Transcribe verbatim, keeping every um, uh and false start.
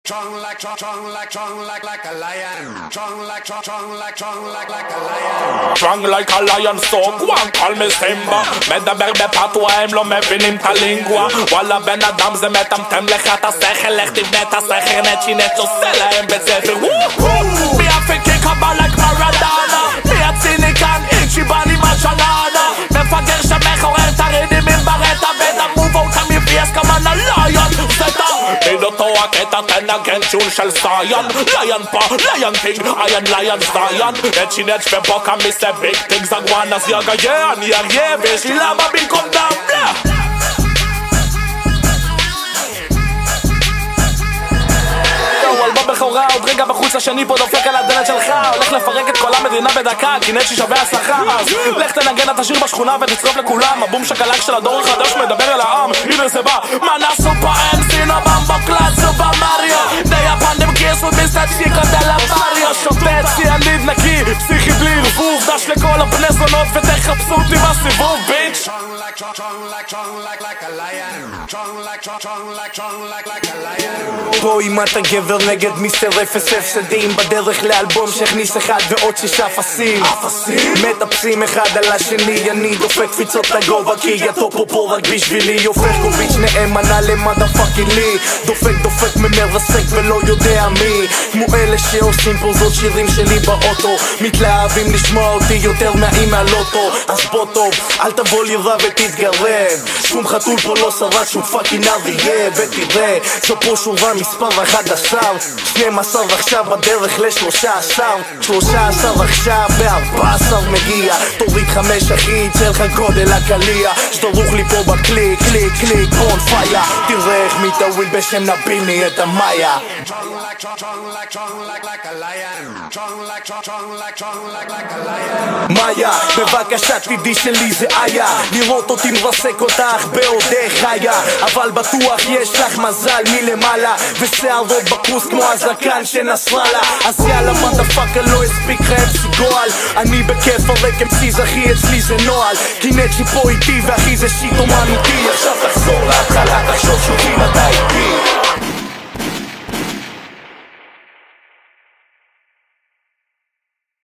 Strong like, strong, strong like, strong like, like a lion. Strong like, strong, strong like, strong like, like a lion. Strong like a lion, so go and call me Simba. מדבר בפתוע, הם לא מבינים את הלינגווה. וואלה בן אדם זה מטמטם לך את השכל, לך תבנה את הסכר, נצ'י נצ' עושה להם בית ספר. מי אפיקי קבל like Maradona, מי הציניקן, איצ'י בני משננה. מפגר שמחורר את הרידים עם ברטה, ודמו ואותם יביאס כמן הליון. זטה, מיד אותו הקטע תנגן שול של סייון. ליון פה, ליון טינג, איין ליון זיון. נצ'י נצ' ובוקה מיסה ביג טינג זגואן. אז יגה יא, אני אריה ויש לי למה במקום דם. בכורה, עוד רגע בחוץ השני פה דופק על הדלת שלך. הולך לפרק את כל המדינה בדקה, כי נצ'י שווה הצלחה. אז לך תנגן את השיר בשכונה ותצרוף לכולם. הבום שקלק של הדור החדש מדבר אל העם. הנה זה בא, מנה סופה אמסינו במבו קלאס סופה מריו. די הפנדם כיס וביסטת שיקו דלה מריו. שוטט ציאניד נקי, פסיכי בלי ערבוב. דש לכל הבני זונות ותחפשו אותי בסיבוב ביץ'. פה אם אתה גבר נגד מיסטר אפס הפסדים בדרך לאלבום שהכניס אחד ועוד שישה אפסים מטפסים אחד על השני, אני דופק קפיצות לגובה כי יטופו פה רק בשבילי. הופך קוביץ' נאמנה למדה פאקינג לי, דופק דופק ממר וסק ולא יודע מי, כמו אלה שעושים פה זאת שירים שלי באוטו, מתלהבים לשמוע אותי יותר נעים מהלוטו. אז בוא טוב, אל תבוא לירה ותתגרד, שום חתול פה לא שרד, שום פאקינג אריה. ותראה, זו פה שורה מספר אחד עשר, שנים עשר עכשיו בדרך לשלושה עשר, שלושה עשר עכשיו וארבע עשר מגיע. תוריד חמש אחי, צא לך גודל הקליע, שתרוך לי פה בקליק, קליק, קליק, בון פיה. תראה איך מתאוויל בשם נביני את המאיה. מאיה, בבקשה תדעי שלי זה איה, לראות אותי מרסק אותך בעודי חיה, אבל בטוח יש לך מזל מלמעלה, ושערות בקרוס כמו הזקן של נסראללה. אז יאללה מטאפאקה לא הספיק לך אפסי גועל, אני בכיף הרק אמסיז אחי אצלי זה נועל, כי נצ'י פה איתי ואחי זה שיט אומנותי. עכשיו